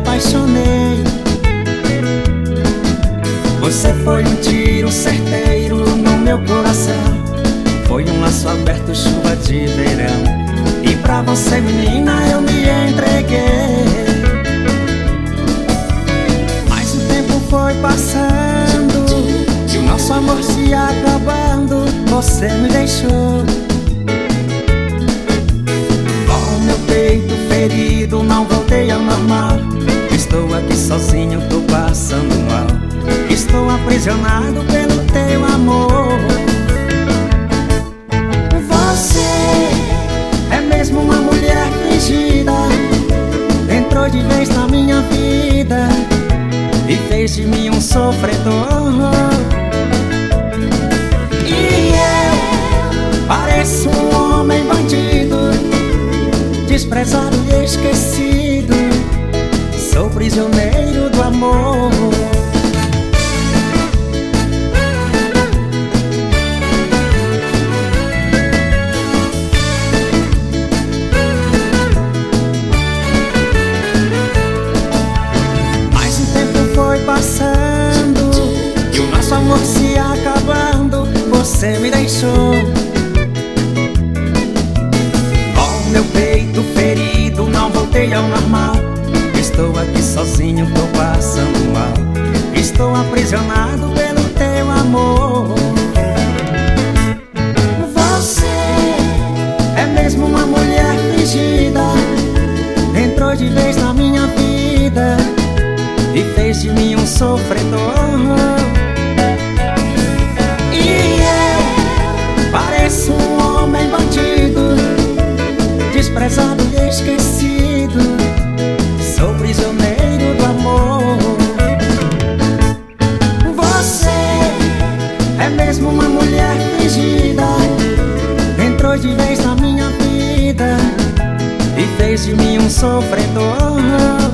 apaixonei. Você foi um tiro certeiro no meu coração, foi um laço aberto, chuva de verão. E pra você, menina, eu me entreguei. Mas o tempo foi passando e o nosso amor se acabando. Você me deixou com meu peito ferido, não voltei ao normal. Estou aqui sozinho, tô passando mal. Estou aprisionado pelo teu amor. Você é mesmo uma mulher fingida, entrou de vez na minha vida e fez de mim um sofredor. E eu pareço um homem bandido, desprezado e esquecido. Sou prisioneiro do amor. Mas o tempo foi passando e o nosso amor se acabando. Você me deixou com meu peito ferido, não voltei ao normal. Estou aqui sozinho, tô passando mal. Estou aprisionado pelo teu amor. Você é mesmo uma mulher fingida, entrou de vez na minha vida e fez de mim um sofredor. E eu pareço um homem bandido, desprezado e esquecido. Sou prisioneiro do amor. Você é mesmo uma mulher fingida, entrou de vez na minha vida e fez de mim um sofredor.